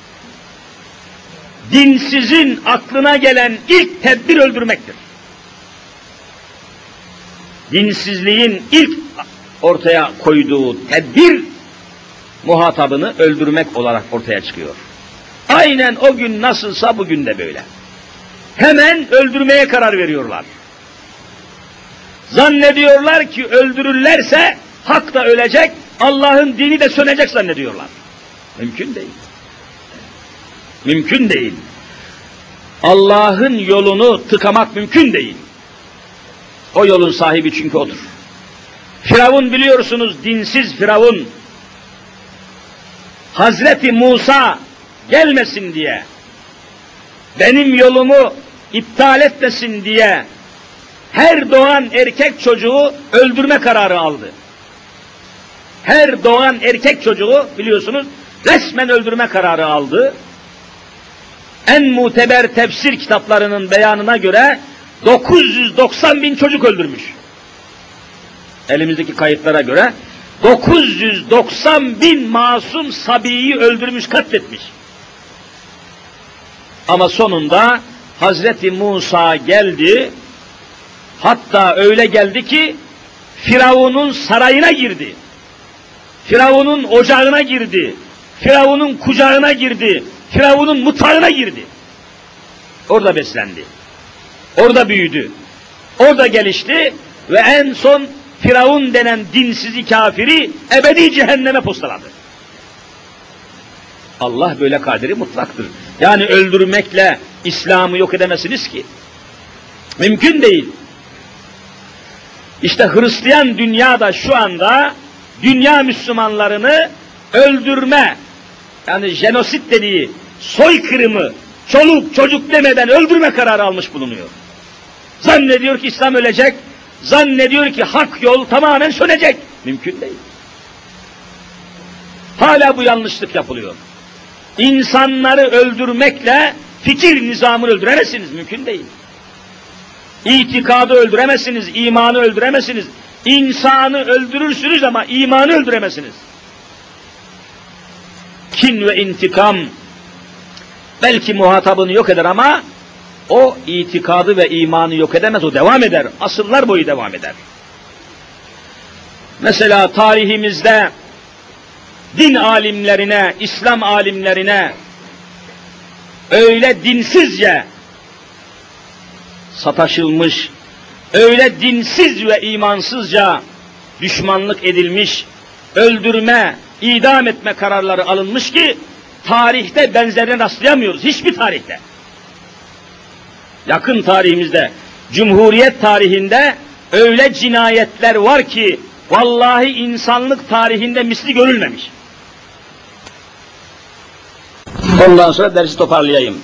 Dinsizin aklına gelen ilk tedbir öldürmektir. Dinsizliğin ilk ortaya koyduğu tedbir, muhatabını öldürmek olarak ortaya çıkıyor. Aynen o gün nasılsa bugün de böyle. Hemen öldürmeye karar veriyorlar. Zannediyorlar ki öldürürlerse hak da ölecek, Allah'ın dini de sönecek zannediyorlar. Mümkün değil. Mümkün değil. Allah'ın yolunu tıkamak mümkün değil. O yolun sahibi çünkü odur. Firavun, biliyorsunuz, dinsiz Firavun, Hazreti Musa gelmesin diye, benim yolumu iptal etmesin diye her doğan erkek çocuğu öldürme kararı aldı. Her doğan erkek çocuğu, biliyorsunuz, resmen öldürme kararı aldı. En muteber tefsir kitaplarının beyanına göre dokuz yüz doksan bin çocuk öldürmüş. Elimizdeki kayıtlara göre dokuz yüz doksan bin masum sabiyi öldürmüş, katletmiş. Ama sonunda Hazreti Musa geldi, hatta öyle geldi ki Firavun'un sarayına girdi, Firavun'un ocağına girdi, Firavun'un kucağına girdi, Firavun'un mutfağına girdi. Orada beslendi, orada büyüdü, orada gelişti ve en son Firavun denen dinsizi, kafiri ebedi cehenneme postaladı. Allah böyle kadiri mutlaktır. Yani öldürmekle İslam'ı yok edemezsiniz ki. Mümkün değil. İşte Hristiyan dünyada şu anda dünya Müslümanlarını öldürme, yani jenosit dediği soykırımı, çoluk çocuk demeden öldürme kararı almış bulunuyor. Zannediyor ki İslam ölecek, zannediyor ki hak yol tamamen sönecek. Mümkün değil. Hala bu yanlışlık yapılıyor. İnsanları öldürmekle fikir nizamını öldüremezsiniz. Mümkün değil. İtikadı öldüremezsiniz, imanı öldüremezsiniz. İnsanı öldürürsünüz ama imanı öldüremezsiniz. Kin ve intikam belki muhatabını yok eder ama o itikadı ve imanı yok edemez, o devam eder. Asırlar boyu devam eder. Mesela tarihimizde din alimlerine, İslam alimlerine öyle dinsizce sataşılmış, öyle dinsiz ve imansızca düşmanlık edilmiş, öldürme, idam etme kararları alınmış ki tarihte benzerine rastlayamıyoruz, hiçbir tarihte. Yakın tarihimizde, Cumhuriyet tarihinde öyle cinayetler var ki vallahi insanlık tarihinde misli görülmemiş. Ondan sonra dersi toparlayayım.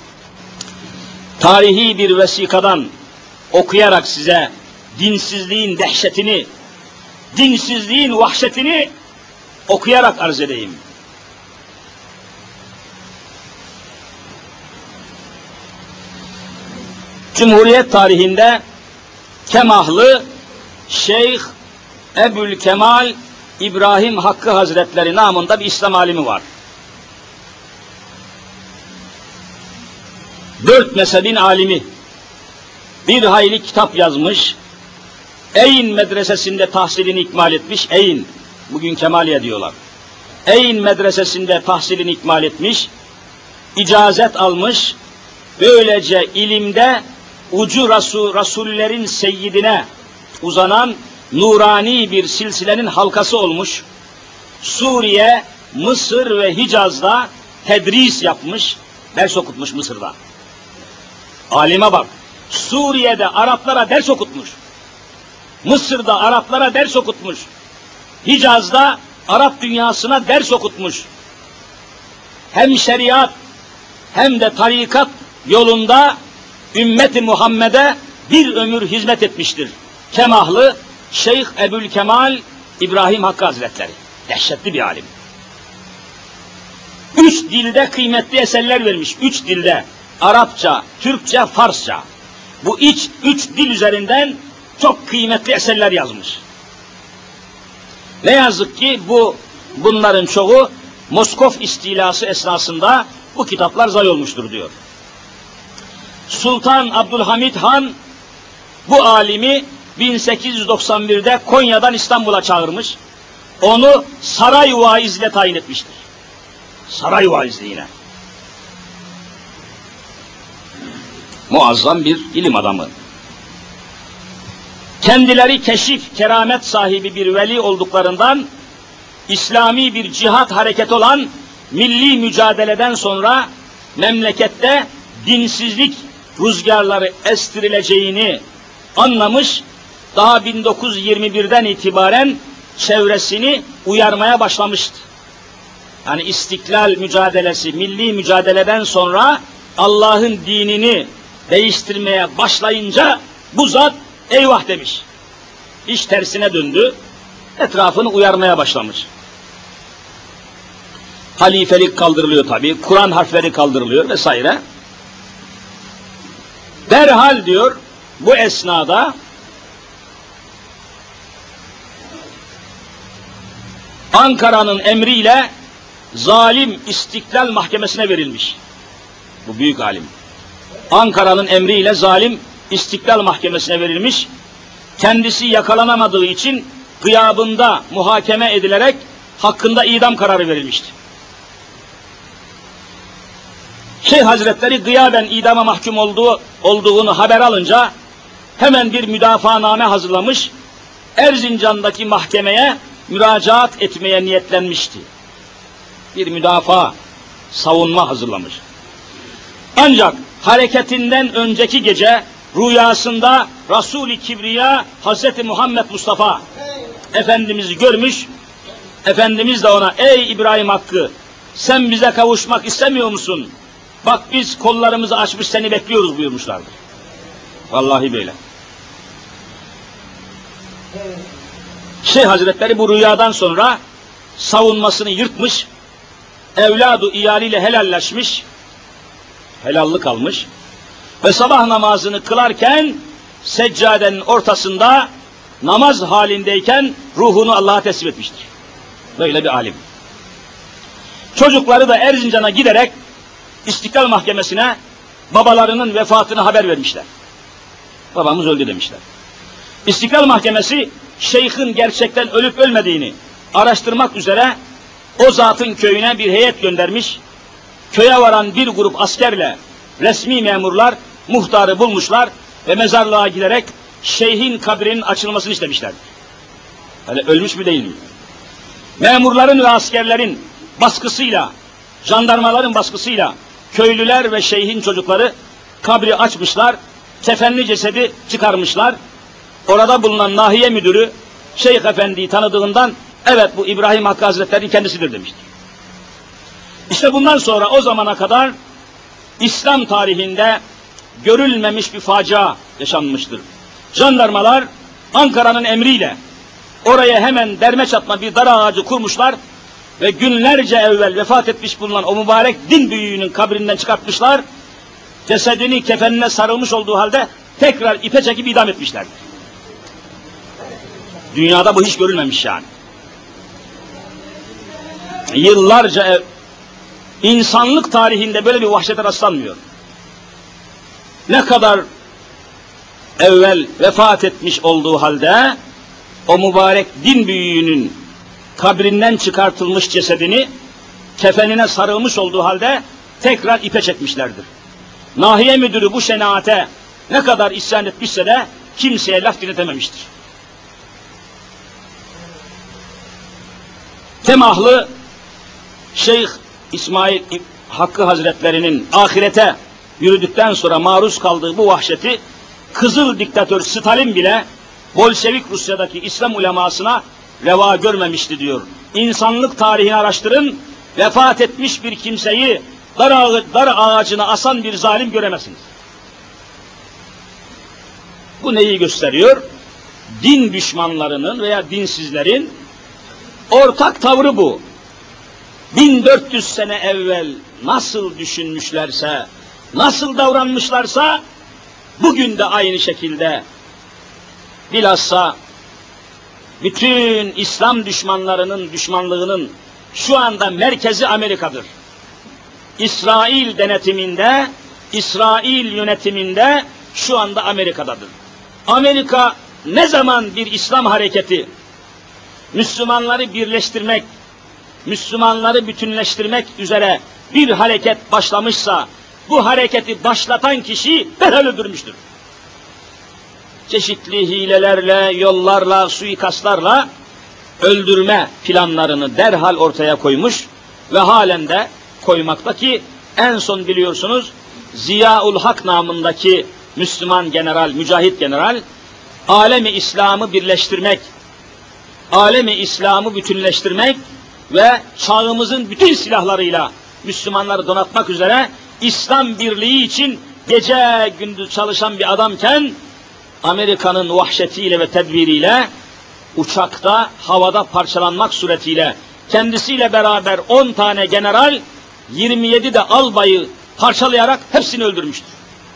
Tarihi bir vesikadan okuyarak size dinsizliğin dehşetini, dinsizliğin vahşetini okuyarak arz edeyim. Cumhuriyet tarihinde Kemahlı Şeyh Ebu'l-Kemal İbrahim Hakkı Hazretleri namında bir İslam alimi var. Dört mezhebin alimi, bir hayli kitap yazmış, Eyn medresesinde tahsilini ikmal etmiş, Eyn, bugün Kemaliye diyorlar. Eyn medresesinde tahsilini ikmal etmiş, icazet almış, böylece ilimde ucu Rasul, Rasullerin seyyidine uzanan nurani bir silsilenin halkası olmuş. Suriye, Mısır ve Hicaz'da tedris yapmış, ders okutmuş Mısır'da. Alime bak, Suriye'de Araplara ders okutmuş. Mısır'da Araplara ders okutmuş. Hicaz'da Arap dünyasına ders okutmuş. Hem şeriat hem de tarikat yolunda ümmeti Muhammed'e bir ömür hizmet etmiştir. Kemahlı Şeyh Ebu'l-Kemal İbrahim Hakkı Hazretleri. Dehşetli bir alim. Üç dilde kıymetli eserler vermiş. Üç dilde. Arapça, Türkçe, Farsça. Bu iç, üç dil üzerinden çok kıymetli eserler yazmış. Ne yazık ki bu bunların çoğu Moskov istilası esnasında bu kitaplar zayi olmuştur diyor. Sultan Abdülhamid Han bu alimi bin sekiz yüz doksan bir'de Konya'dan İstanbul'a çağırmış. Onu saray vaizle tayin etmiştir. Saray vaizliğine. Muazzam bir ilim adamı. Kendileri keşif, keramet sahibi bir veli olduklarından İslami bir cihat hareketi olan milli mücadeleden sonra memlekette dinsizlik rüzgarları estirileceğini anlamış, daha bin dokuz yüz yirmi bir'den itibaren çevresini uyarmaya başlamıştı. Yani istiklal mücadelesi, milli mücadeleden sonra Allah'ın dinini değiştirmeye başlayınca bu zat eyvah demiş. İş tersine döndü, etrafını uyarmaya başlamış. Halifelik kaldırılıyor tabii, Kur'an harfleri kaldırılıyor vesaire. Derhal diyor, bu esnada Ankara'nın emriyle zalim İstiklal Mahkemesi'ne verilmiş. Bu büyük alim. Ankara'nın emriyle zalim İstiklal Mahkemesi'ne verilmiş. Kendisi yakalanamadığı için gıyabında muhakeme edilerek hakkında idam kararı verilmişti. Şeyh Hazretleri gıyaben idama mahkum olduğu, olduğunu haber alınca hemen bir müdafaaname hazırlamış, Erzincan'daki mahkemeye müracaat etmeye niyetlenmişti. Bir müdafaa, savunma hazırlamış. Ancak hareketinden önceki gece rüyasında Resul-i Kibriya Hazreti Muhammed Mustafa Efendimiz'i görmüş, Efendimiz de ona ey İbrahim Hakkı sen bize kavuşmak istemiyor musun? Bak biz kollarımızı açmış seni bekliyoruz buyurmuşlardır. Vallahi böyle. Şeyh Hazretleri bu rüyadan sonra savunmasını yırtmış, evladı iyaliyle helalleşmiş, helallik almış ve sabah namazını kılarken seccadenin ortasında namaz halindeyken ruhunu Allah'a teslim etmiştir. Böyle bir alim. Çocukları da Erzincan'a giderek İstiklal Mahkemesi'ne babalarının vefatını haber vermişler. Babamız öldü demişler. İstiklal Mahkemesi şeyhin gerçekten ölüp ölmediğini araştırmak üzere o zatın köyüne bir heyet göndermiş. Köye varan bir grup askerle resmi memurlar muhtarı bulmuşlar ve mezarlığa giderek şeyhin kabrinin açılmasını istemişler. Hani ölmüş mü değil mi? Memurların ve askerlerin baskısıyla, jandarmaların baskısıyla köylüler ve şeyhin çocukları kabri açmışlar, kefenli cesedi çıkarmışlar. Orada bulunan nahiye müdürü Şeyh Efendi'yi tanıdığından evet bu İbrahim Hakkı Hazretleri kendisidir demiştir. İşte bundan sonra o zamana kadar İslam tarihinde görülmemiş bir facia yaşanmıştır. Jandarmalar Ankara'nın emriyle oraya hemen derme çatma bir dar ağacı kurmuşlar ve günlerce evvel vefat etmiş bulunan o mübarek din büyüğünün kabrinden çıkartmışlar. Cesedini kefenine sarılmış olduğu halde tekrar ipe çekip idam etmişlerdir. Dünyada bu hiç görülmemiş yani. Yıllarca ev, insanlık tarihinde böyle bir vahşete rastlanmıyor. Ne kadar evvel vefat etmiş olduğu halde o mübarek din büyüğünün kabrinden çıkartılmış cesedini kefenine sarılmış olduğu halde tekrar ipe çekmişlerdir. Nahiye müdürü bu şenaate ne kadar isyan etmişse de kimseye laf dinletememiştir. Temahlı Şeyh İsmail Hakkı Hazretlerinin ahirete yürüdükten sonra maruz kaldığı bu vahşeti Kızıl diktatör Stalin bile Bolşevik Rusya'daki İslam ulemasına reva görmemişti diyor. İnsanlık tarihini araştırın, vefat etmiş bir kimseyi dar, ağı, dar ağacına asan bir zalim göremezsiniz. Bu neyi gösteriyor? Din düşmanlarının veya dinsizlerin ortak tavrı bu. bin dört yüz sene evvel nasıl düşünmüşlerse, nasıl davranmışlarsa bugün de aynı şekilde, bilhassa bütün İslam düşmanlarının düşmanlığının şu anda merkezi Amerika'dır. İsrail denetiminde, İsrail yönetiminde şu anda Amerika'dadır. Amerika ne zaman bir İslam hareketi, Müslümanları birleştirmek, Müslümanları bütünleştirmek üzere bir hareket başlamışsa, bu hareketi başlatan kişi derhal öldürmüştür. Çeşitli hilelerle, yollarla, suikastlarla öldürme planlarını derhal ortaya koymuş ve halen de koymakta ki en son biliyorsunuz Ziyaul Hak namındaki Müslüman general, mücahit general, alemi İslam'ı birleştirmek, alemi İslam'ı bütünleştirmek ve çağımızın bütün silahlarıyla Müslümanları donatmak üzere İslam birliği için gece gündüz çalışan bir adamken Amerika'nın vahşetiyle ve tedbiriyle uçakta havada parçalanmak suretiyle kendisiyle beraber on tane general, yirmi yedi de albayı parçalayarak hepsini öldürmüştür.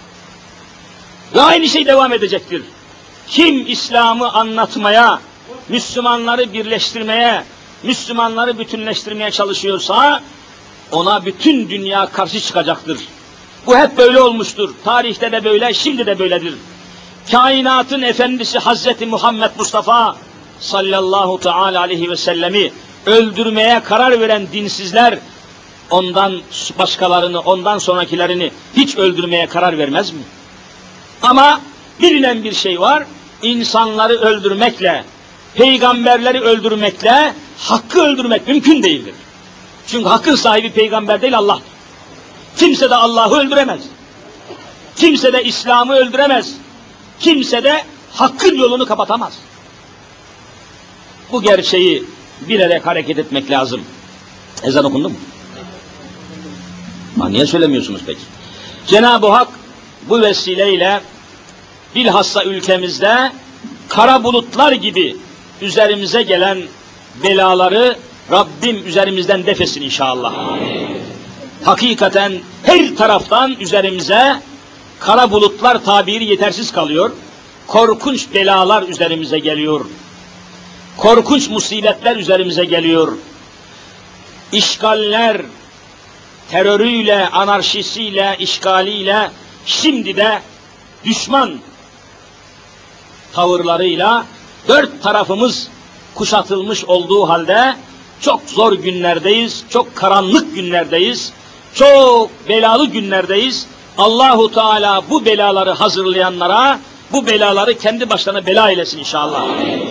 Ve aynı şey devam edecektir. Kim İslam'ı anlatmaya, Müslümanları birleştirmeye, Müslümanları bütünleştirmeye çalışıyorsa ona bütün dünya karşı çıkacaktır. Bu hep böyle olmuştur. Tarihte de böyle, şimdi de böyledir. Kainatın efendisi Hazreti Muhammed Mustafa sallallahu teala aleyhi ve sellemi öldürmeye karar veren dinsizler ondan başkalarını, ondan sonrakilerini hiç öldürmeye karar vermez mi? Ama bilinen bir şey var, insanları öldürmekle, peygamberleri öldürmekle hakkı öldürmek mümkün değildir. Çünkü hakkın sahibi peygamber değil, Allah. Kimse de Allah'ı öldüremez. Kimse de İslam'ı öldüremez. Kimse de hakkın yolunu kapatamaz. Bu gerçeği bilerek hareket etmek lazım. Ezan okundu mu? Ha, niye söylemiyorsunuz peki? Cenab-ı Hak bu vesileyle bilhassa ülkemizde kara bulutlar gibi üzerimize gelen belaları Rabbim üzerimizden defetsin inşallah. Amin. Hakikaten her taraftan üzerimize kara bulutlar tabiri yetersiz kalıyor. Korkunç belalar üzerimize geliyor. Korkunç musibetler üzerimize geliyor. İşgaller, terörüyle, anarşisiyle, işgaliyle, şimdi de düşman tavırlarıyla dört tarafımız kuşatılmış olduğu halde çok zor günlerdeyiz, çok karanlık günlerdeyiz, çok belalı günlerdeyiz. Allahu Teala bu belaları hazırlayanlara bu belaları kendi başlarına bela eylesin inşallah.